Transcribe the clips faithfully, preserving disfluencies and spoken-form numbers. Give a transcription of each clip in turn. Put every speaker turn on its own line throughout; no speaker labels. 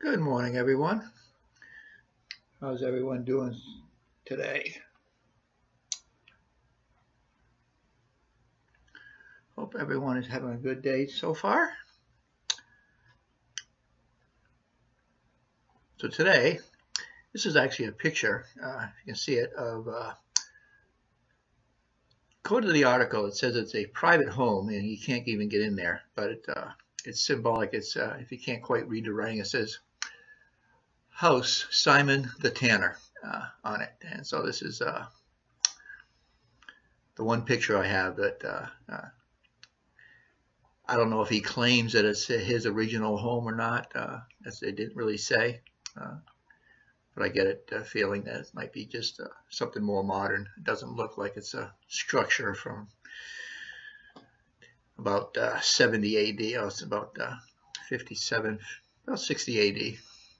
Good morning, everyone. How's everyone doing today? Hope everyone is having a good day so far. So today, this is actually a picture, uh, you can see it, of, uh, according to the article, it says it's a private home and you can't even get in there, but it, uh, it's symbolic. It's, uh, if you can't quite read the writing, it says House Simon the Tanner uh, on it. And so this is uh, the one picture I have that uh, uh, I don't know if he claims that it's his original home or not, uh, as they didn't really say. Uh, but I get it uh, feeling that it might be just uh, something more modern. It doesn't look like it's a structure from about uh, seventy A D. Oh, it's about uh, fifty-seven, about sixty A D.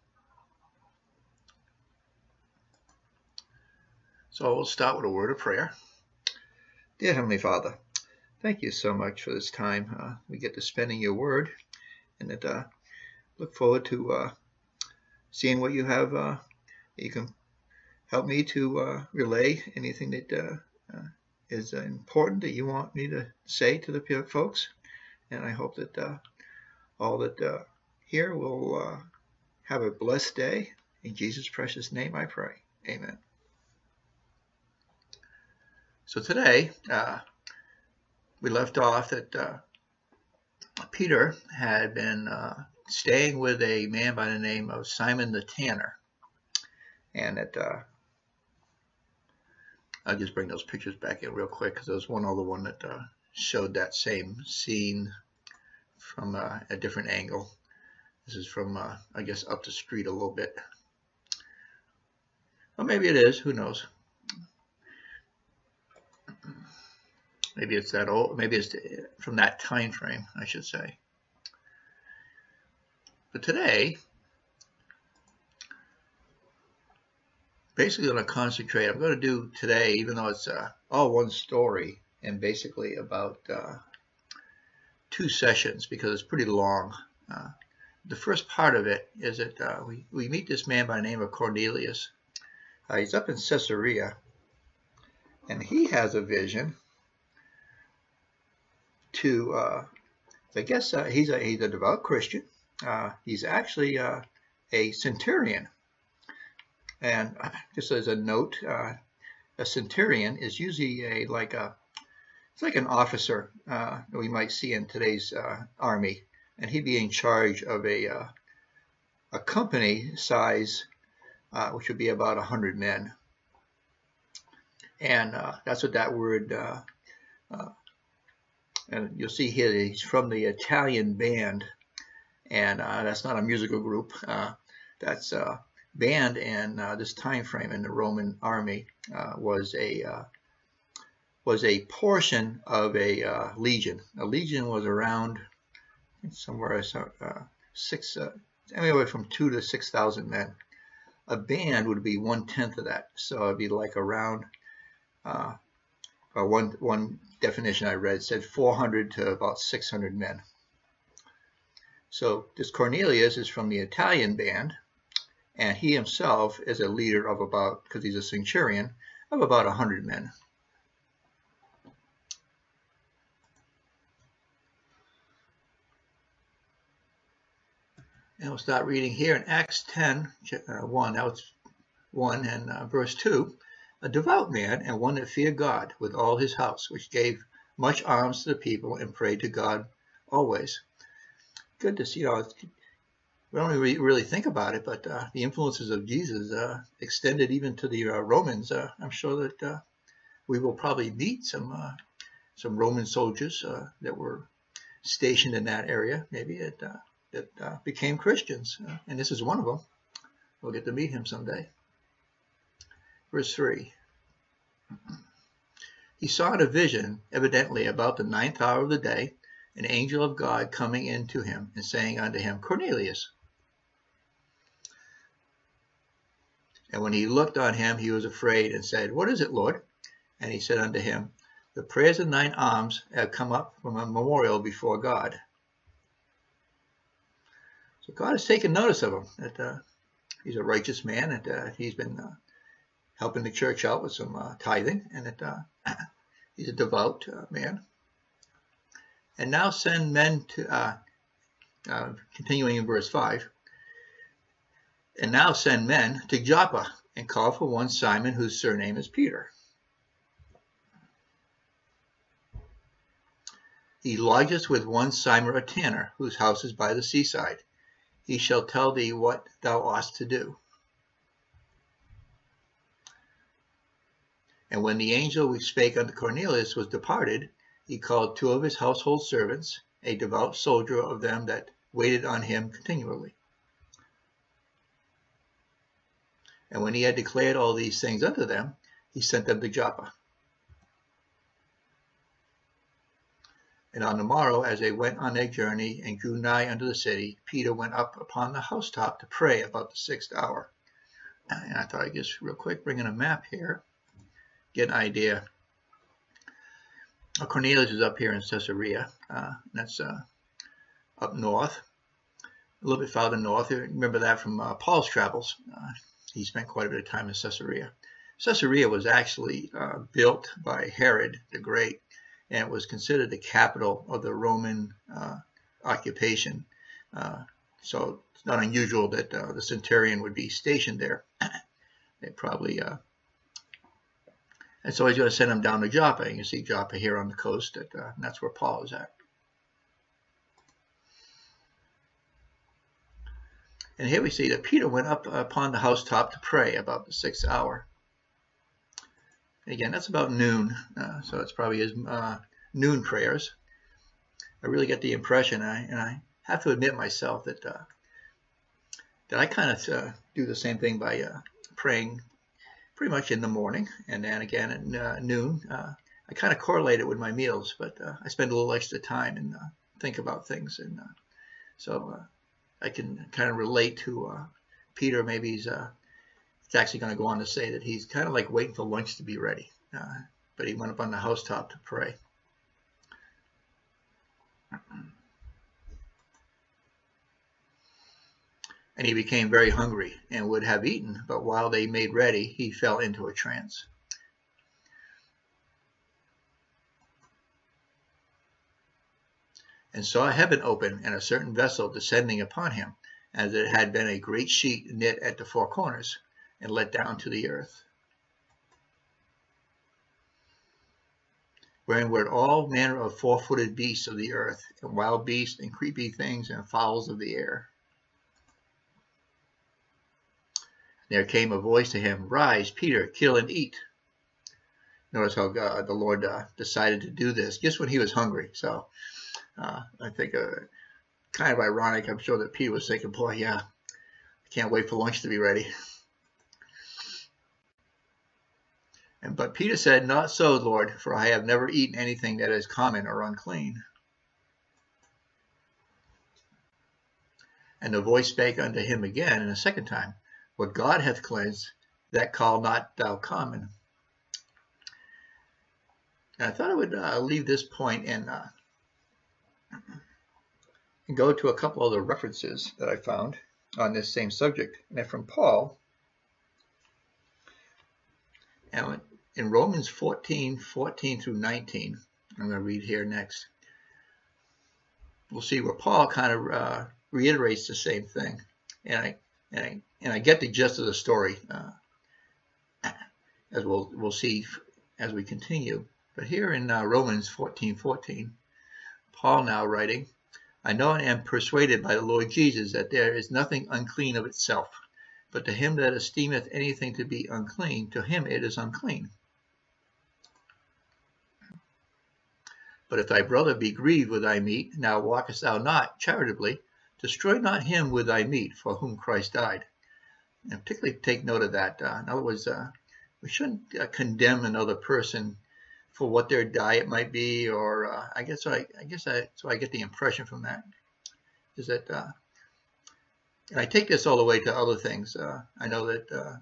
So we'll start with a word of prayer. Dear Heavenly Father, thank you so much for this time uh, we get to spend in your word, and that uh, look forward to uh, seeing what you have. Uh, you can help me to uh, relay anything that uh, uh, is uh, important that you want me to say to the folks. And I hope that uh, all that uh, here will uh, have a blessed day. In Jesus' precious name I pray. Amen. So today, uh, we left off that uh, Peter had been uh, staying with a man by the name of Simon the Tanner. And that uh, I'll just bring those pictures back in real quick because there was one other one that uh, showed that same scene from uh, a different angle. This is from, uh, I guess, up the street a little bit. Or maybe it is. Who knows? Maybe it's that old. Maybe it's from that time frame, I should say. But today, basically, I'm going to concentrate. I'm going to do today, even though it's uh, all one story and basically about uh, two sessions because it's pretty long. Uh, the first part of it is that uh, we, we meet this man by the name of Cornelius. Uh, he's up in Caesarea, and he has a vision to, uh, I guess uh, he's, a, he's a devout Christian. Uh, he's actually uh, a centurion. And just as a note, uh, a centurion is usually a like a it's like an officer uh, that we might see in today's uh, army, and he'd be in charge of a uh, a company size, uh, which would be about a hundred men. And uh, that's what that word. Uh, uh, and you'll see here he's from the Italian band, and uh, that's not a musical group. Uh, that's uh, band in uh, this time frame in the Roman army uh, was a uh, was a portion of a uh, legion. A legion was around somewhere uh, six, uh, anywhere from two to six thousand men. A band would be one tenth of that, so it'd be like around. Uh, uh, one one definition I read said four hundred to about six hundred men. So this Cornelius is from the Italian band. And he himself is a leader of about, because he's a centurion, of about one hundred men. And we'll start reading here in Acts ten, uh, one, that was one, and uh, verse two. A devout man and one that feared God with all his house, which gave much alms to the people and prayed to God always. Good to see, you know, we don't really think about it, but uh, the influences of Jesus uh, extended even to the uh, Romans. Uh, I'm sure that uh, we will probably meet some uh, some Roman soldiers uh, that were stationed in that area, maybe that, uh, that uh, became Christians. Uh, and this is one of them. We'll get to meet him someday. Verse three. He saw in a vision, evidently about the ninth hour of the day, an angel of God coming in to him and saying unto him, Cornelius. And when he looked on him, he was afraid and said, What is it, Lord? And he said unto him, The prayers of thine alms have come up from a memorial before God. So God has taken notice of him, that uh, he's a righteous man, and uh, he's been uh, helping the church out with some uh, tithing, and that uh, he's a devout uh, man. And now send men to, uh, uh, continuing in verse five, and now send men to Joppa, and call for one Simon, whose surname is Peter. He lodgeth with one Simon a tanner, whose house is by the seaside. He shall tell thee what thou oughtest to do. And when the angel which spake unto Cornelius was departed, he called two of his household servants, a devout soldier of them that waited on him continually. And when he had declared all these things unto them, he sent them to Joppa. And on the morrow, as they went on their journey and drew nigh unto the city, Peter went up upon the housetop to pray about the sixth hour. And I thought I'd just real quick bring in a map here, get an idea. Cornelius is up here in Caesarea. Uh, that's uh, up north, a little bit farther north. Remember that from uh, Paul's travels. Uh, he spent quite a bit of time in Caesarea. Caesarea was actually uh, built by Herod the Great, and it was considered the capital of the Roman uh, occupation. Uh, so it's not unusual that uh, the centurion would be stationed there. They probably, uh, and so he's going to send him down to Joppa. You can see Joppa here on the coast, at, uh, and that's where Paul is at. And here we see that Peter went up upon the housetop to pray about the sixth hour. Again, that's about noon, uh, so it's probably his uh, noon prayers. I really get the impression, I, and I have to admit myself that uh, that I kind of uh, do the same thing by uh, praying pretty much in the morning, and then again at uh, noon. Uh, I kind of correlate it with my meals, but uh, I spend a little extra time and uh, think about things, and uh, so uh, I can kind of relate to uh, Peter. Maybe he's uh, it's actually going to go on to say that he's kind of like waiting for lunch to be ready, uh, but he went up on the housetop to pray. And he became very hungry and would have eaten, but while they made ready, he fell into a trance. And saw heaven open, and a certain vessel descending upon him, as it had been a great sheet knit at the four corners, and let down to the earth, wherein were all manner of four-footed beasts of the earth, and wild beasts, and creepy things, and fowls of the air. There came a voice to him, Rise, Peter, kill and eat. Notice how God, the Lord uh, decided to do this just when he was hungry. So uh, I think uh, kind of ironic. I'm sure that Peter was thinking, boy, yeah, I can't wait for lunch to be ready. And But Peter said, Not so, Lord, for I have never eaten anything that is common or unclean. And the voice spake unto him again, and a second time, What God hath cleansed, that call not thou common. And I thought I would uh, leave this point and, uh, and go to a couple other references that I found on this same subject. And they're from Paul. And in Romans fourteen, fourteen through nineteen, I'm going to read here next. We'll see where Paul kind of uh, reiterates the same thing. And I, and I And I get the gist of the story, uh, as we'll we'll see as we continue. But here in uh, Romans fourteen fourteen, Paul now writing, I know and am persuaded by the Lord Jesus that there is nothing unclean of itself, but to him that esteemeth anything to be unclean, to him it is unclean. But if thy brother be grieved with thy meat, now walkest thou not charitably, destroy not him with thy meat, for whom Christ died. And particularly take note of that. Uh, in other words, uh, we shouldn't uh, condemn another person for what their diet might be, or uh, I guess I, I guess I, so I get the impression from that is that, uh, and I take this all the way to other things. Uh, I know that uh,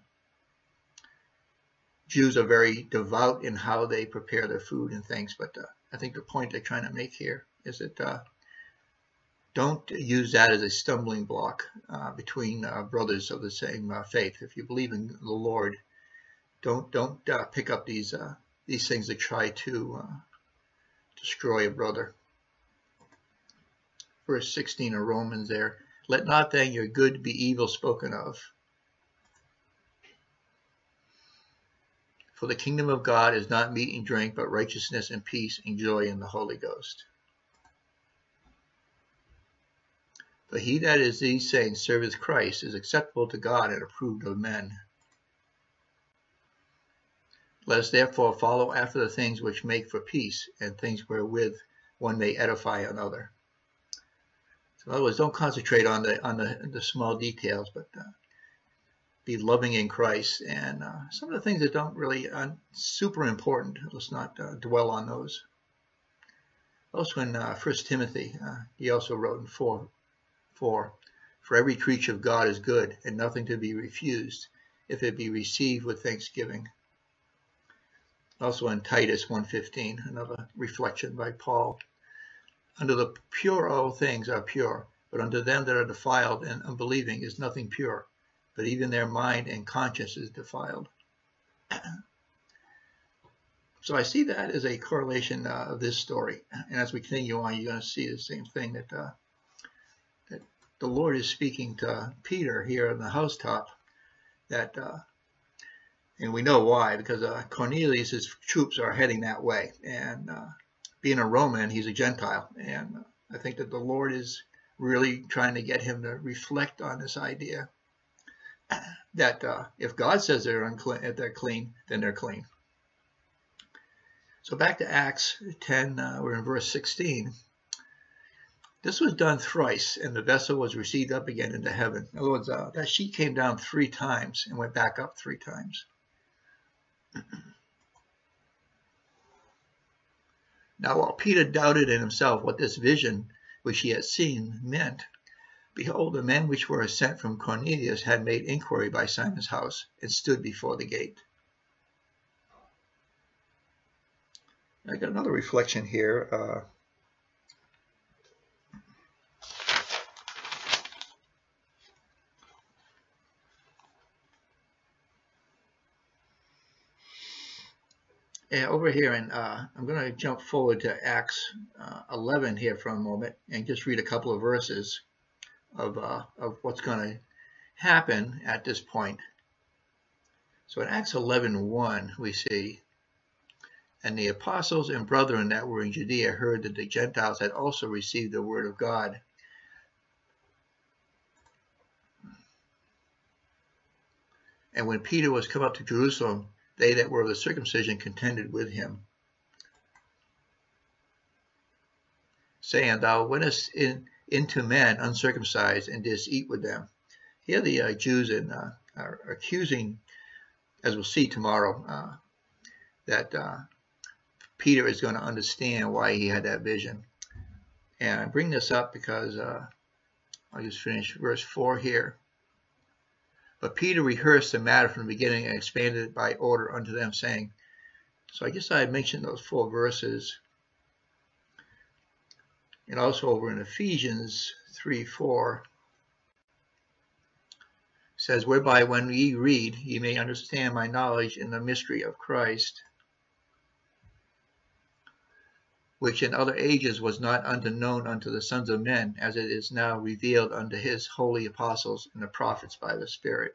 Jews are very devout in how they prepare their food and things, but uh, I think the point they're trying to make here is that uh, don't use that as a stumbling block uh, between uh, brothers of the same uh, faith. If you believe in the Lord, don't don't uh, pick up these uh, these things that try to uh, destroy a brother. Verse sixteen of Romans there. Let not then your good be evil spoken of. For the kingdom of God is not meat and drink, but righteousness and peace and joy in the Holy Ghost. For he that is these sayings serveth Christ is acceptable to God and approved of men. Let us therefore follow after the things which make for peace, and things wherewith one may edify another. So in other words, don't concentrate on the on the, the small details, but uh, be loving in Christ. And uh, some of the things that don't really are super important, let's not uh, dwell on those. Also in uh, First Timothy, uh, he also wrote in four, four, for every creature of God is good, and nothing to be refused, if it be received with thanksgiving. Also in Titus one fifteen, another reflection by Paul. Under the pure all things are pure, but unto them that are defiled and unbelieving is nothing pure, but even their mind and conscience is defiled. So I see that as a correlation uh, of this story. And as we continue on, you're going to see the same thing, that, uh, that the Lord is speaking to Peter here on the housetop, that uh, and we know why, because uh, Cornelius' his troops are heading that way. And uh, being a Roman, he's a Gentile. And uh, I think that the Lord is really trying to get him to reflect on this idea that uh, if God says they're unclean, if they're clean, then they're clean. So back to Acts ten, uh, we're in verse sixteen. This was done thrice, and the vessel was received up again into heaven. In other words, uh, that sheet came down three times and went back up three times. Now, while Peter doubted in himself what this vision which he had seen meant, behold, the men which were sent from Cornelius had made inquiry by Simon's house, and stood before the gate. I got another reflection here. Uh, And over here, and uh, I'm going to jump forward to Acts uh, eleven here for a moment and just read a couple of verses of, uh, of what's going to happen at this point. So in Acts eleven one, we see, and the apostles and brethren that were in Judea heard that the Gentiles had also received the word of God. And when Peter was come up to Jerusalem, they that were of the circumcision contended with him, saying, Thou wentest in, into men uncircumcised, and didst eat with them. Here the uh, Jews in, uh, are accusing, as we'll see tomorrow, uh, that uh, Peter is going to understand why he had that vision. And I bring this up because uh, I'll just finish verse four here. But Peter rehearsed the matter from the beginning and expanded it by order unto them, saying, so I guess I had mentioned those four verses. And also over in Ephesians three four, says, whereby when ye read, ye may understand my knowledge in the mystery of Christ, which in other ages was not unknown unto the sons of men, as it is now revealed unto his holy apostles and the prophets by the Spirit,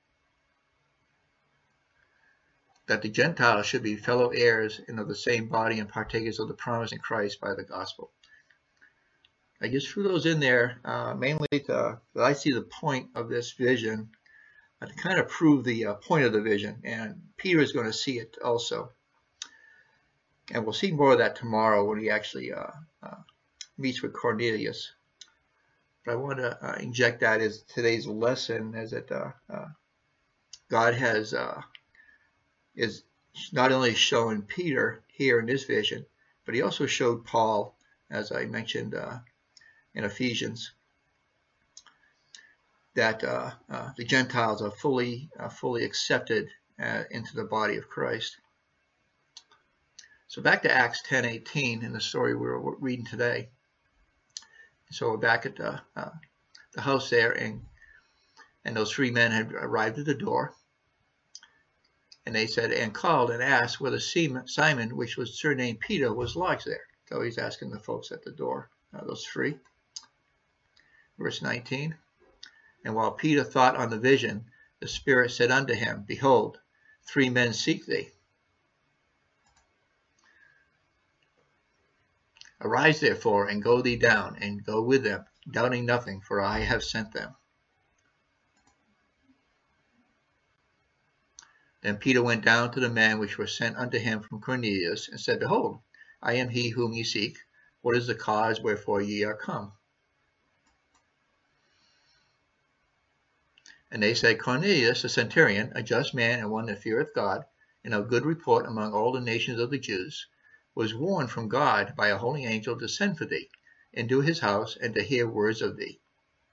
that the Gentiles should be fellow heirs and of the same body and partakers of the promise in Christ by the gospel. I just threw those in there uh, mainly to, that I see the point of this vision, uh, to kind of prove the uh, point of the vision, and Peter is going to see it also. And we'll see more of that tomorrow when he actually uh, uh, meets with Cornelius. But I want to uh, inject that as today's lesson, as that uh, uh, God has uh, is not only showing Peter here in this vision, but he also showed Paul, as I mentioned uh, in Ephesians, that uh, uh, the Gentiles are fully uh, fully accepted uh, into the body of Christ. So back to Acts ten eighteen in the story we we're reading today. So we're back at the, uh, the house there, and and those three men had arrived at the door. And they said, and called and asked whether Simon, which was surnamed Peter, was lodged there. So he's asking the folks at the door, uh, those three. Verse nineteen. And while Peter thought on the vision, the Spirit said unto him, Behold, three men seek thee. Arise therefore, and go thee down, and go with them, doubting nothing, for I have sent them. Then Peter went down to the men which were sent unto him from Cornelius, and said, Behold, I am he whom ye seek. What is the cause wherefore ye are come? And they said, Cornelius, a centurion, a just man, and one that feareth God, and of good report among all the nations of the Jews, was warned from God by a holy angel to send for thee, into his house, and to hear words of thee.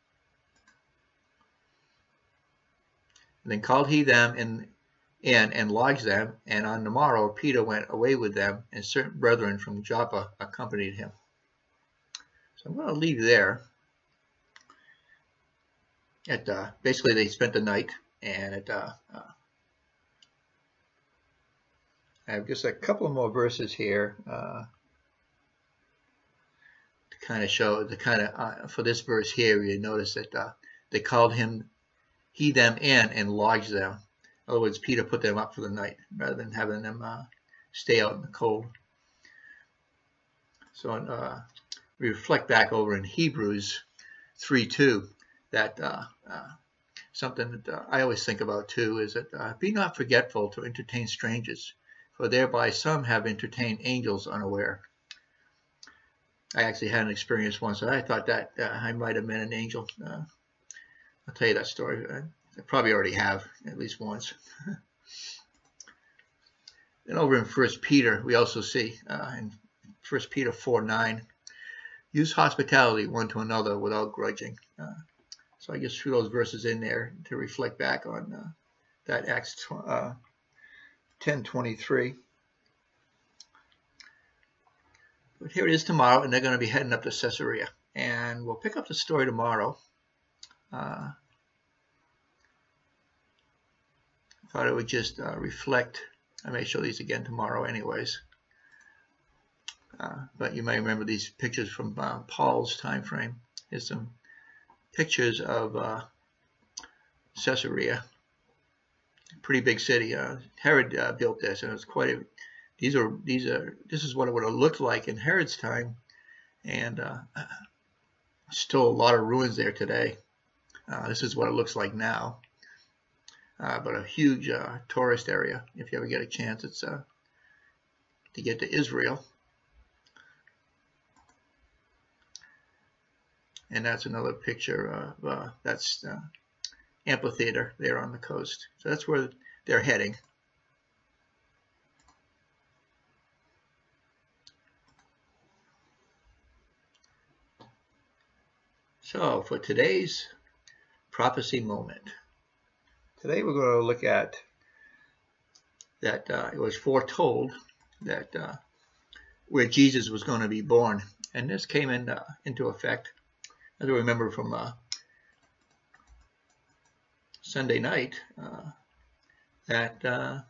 And then called he them in, in and lodged them, and on the morrow Peter went away with them, and certain brethren from Joppa accompanied him. So I'm going to leave there. At, uh, basically, they spent the night, and it, uh, uh, I have just a couple of more verses here uh, to kind of show the kind of uh, for this verse here. You notice that uh, they called him, he them in, and lodged them. In other words, Peter put them up for the night rather than having them uh, stay out in the cold. So uh, we reflect back over in Hebrews three two. That uh, uh, something that uh, I always think about too is that uh, be not forgetful to entertain strangers, for thereby some have entertained angels unaware. I actually had an experience once that I thought that uh, I might have met an angel. Uh, I'll tell you that story. I, I probably already have at least once. And over in First Peter, we also see uh, in First Peter four nine, use hospitality one to another without grudging. Uh, So I just threw those verses in there to reflect back on uh, that Acts uh, ten twenty-three. But here it is tomorrow, and they're going to be heading up to Caesarea. And we'll pick up the story tomorrow. Uh, I thought it would just uh, reflect. I may show these again tomorrow anyways. Uh, but you may remember these pictures from uh, Paul's time frame. Here's some pictures of uh, Caesarea. Pretty big city. Uh, Herod uh, built this, and it was quite a. These are these are. This is what it would have looked like in Herod's time, and uh, still a lot of ruins there today. Uh, this is what it looks like now, uh, but a huge uh, tourist area. If you ever get a chance, it's uh, to get to Israel, and that's another picture of uh, that's uh, amphitheater there on the coast. So that's where they're heading. So for today's prophecy moment, today we're going to look at that uh, it was foretold that uh, where Jesus was going to be born, and this came in, uh, into effect, as I remember from uh, Sunday night, uh, that uh,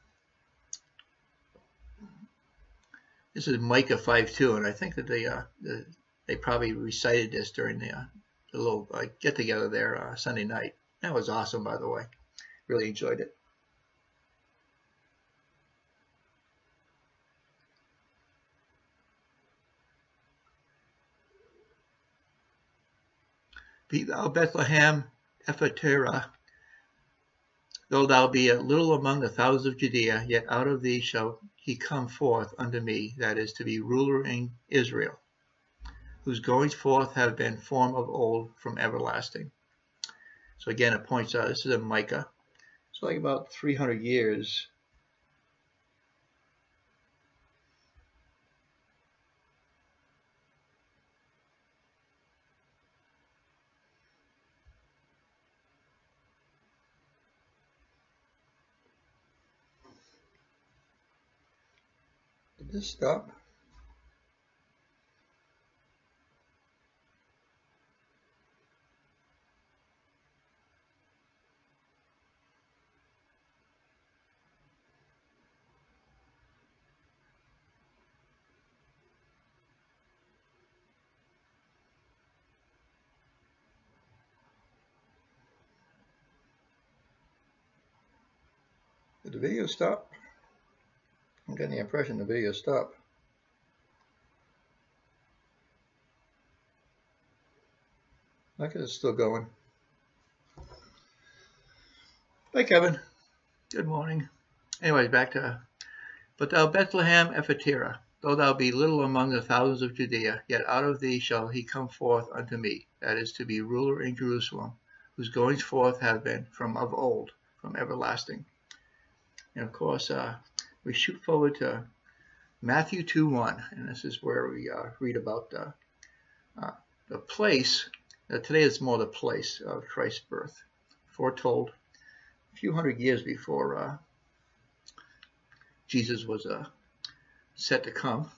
this is Micah five two, and I think that they uh, the, they probably recited this during the, uh, the little uh, get together there uh, Sunday night. That was awesome, by the way. Really enjoyed it. Be thou Bethlehem Ephrathah, though thou be a little among the thousands of Judea, yet out of thee shall he come forth unto me, that is to be ruler in Israel, whose goings forth have been formed of old from everlasting. So again, it points out, this is in Micah. It's like about three hundred years. Did this stop? Did the video stop? I'm getting the impression the video stopped. Look, it's still going. Hi, Kevin. Good morning. Anyways, back to, but thou Bethlehem Ephratah, though thou be little among the thousands of Judea, yet out of thee shall he come forth unto me, that is to be ruler in Jerusalem, whose goings forth have been from of old, from everlasting. And of course, uh, we shoot forward to Matthew two one, and this is where we uh, read about the, uh, the place. Uh, today is more the place of Christ's birth, foretold a few hundred years before uh, Jesus was uh, set to come.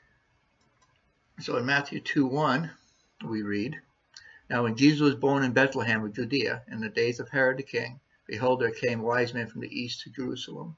So in Matthew two one, we read, Now when Jesus was born in Bethlehem of Judea, in the days of Herod the king, behold, there came wise men from the east to Jerusalem,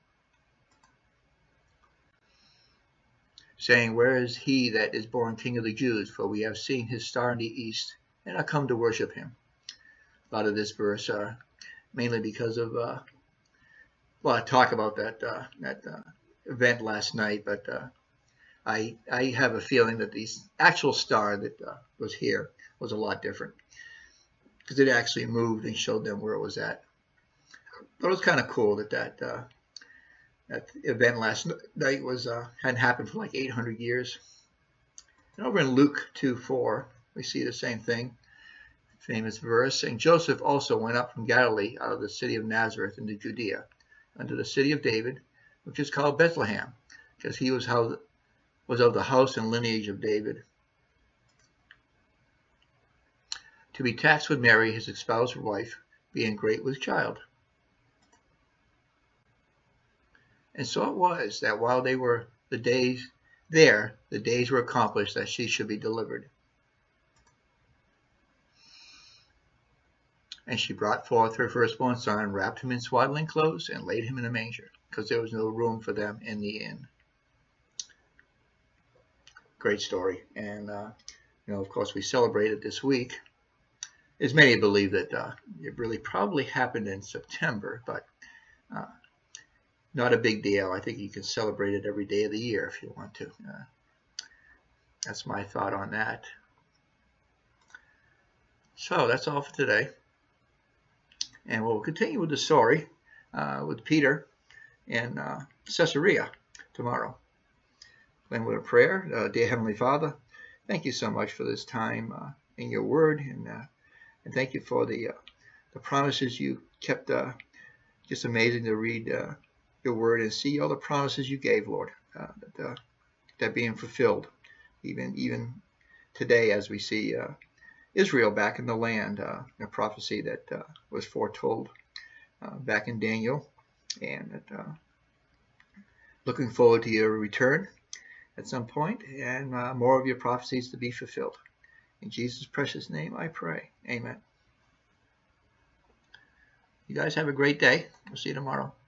saying, Where is he that is born King of the Jews? For we have seen his star in the east, and are come to worship him. A lot of this verse, uh, mainly because of, uh, well, I talk about that uh, that uh, event last night, but uh, I I have a feeling that the actual star that uh, was here was a lot different, because it actually moved and showed them where it was at. But it was kind of cool that that uh, that event last night was uh, hadn't happened for like eight hundred years. And over in Luke two four, we see the same thing. Famous verse. And Joseph also went up from Galilee out of the city of Nazareth into Judea, unto the city of David, which is called Bethlehem, because he was how was of the house and lineage of David, to be taxed with Mary, his espoused wife, being great with child. And so it was that while they were the days there, the days were accomplished that she should be delivered. And she brought forth her firstborn son, and wrapped him in swaddling clothes, and laid him in a manger, because there was no room for them in the inn. Great story. And, uh, you know, of course, we celebrated this week. As many believe that uh, it really probably happened in September, but uh, not a big deal. I think you can celebrate it every day of the year if you want to. Uh, that's my thought on that. So that's all for today. And we'll continue with the story uh, with Peter in uh, Caesarea tomorrow. Then with a prayer. Uh, Dear Heavenly Father, thank you so much for this time uh, in your word, and uh, and thank you for the uh, the promises you kept. Uh, just amazing to read uh, your word and see all the promises you gave, Lord, uh, that uh, that being fulfilled, even even today as we see uh, Israel back in the land, uh, a prophecy that uh, was foretold uh, back in Daniel, and that, uh, looking forward to your return at some point, and uh, more of your prophecies to be fulfilled. In Jesus' precious name I pray. Amen. You guys have a great day. We'll see you tomorrow.